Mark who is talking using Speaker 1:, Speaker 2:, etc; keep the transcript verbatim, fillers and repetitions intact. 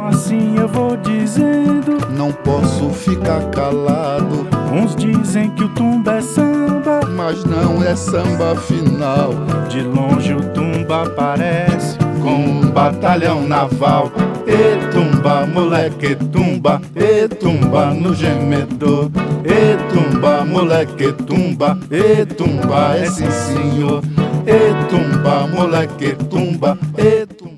Speaker 1: Assim eu vou dizendo,
Speaker 2: não posso ficar calado.
Speaker 1: uns dizem que o tumba é samba,
Speaker 2: mas não é samba final.
Speaker 1: De longe o tumba aparece
Speaker 2: com um batalhão naval. E tumba, moleque, tumba, e tumba no gemedor. E tumba, moleque, tumba, e tumba, é sim senhor. E tumba, moleque, tumba, e tumba.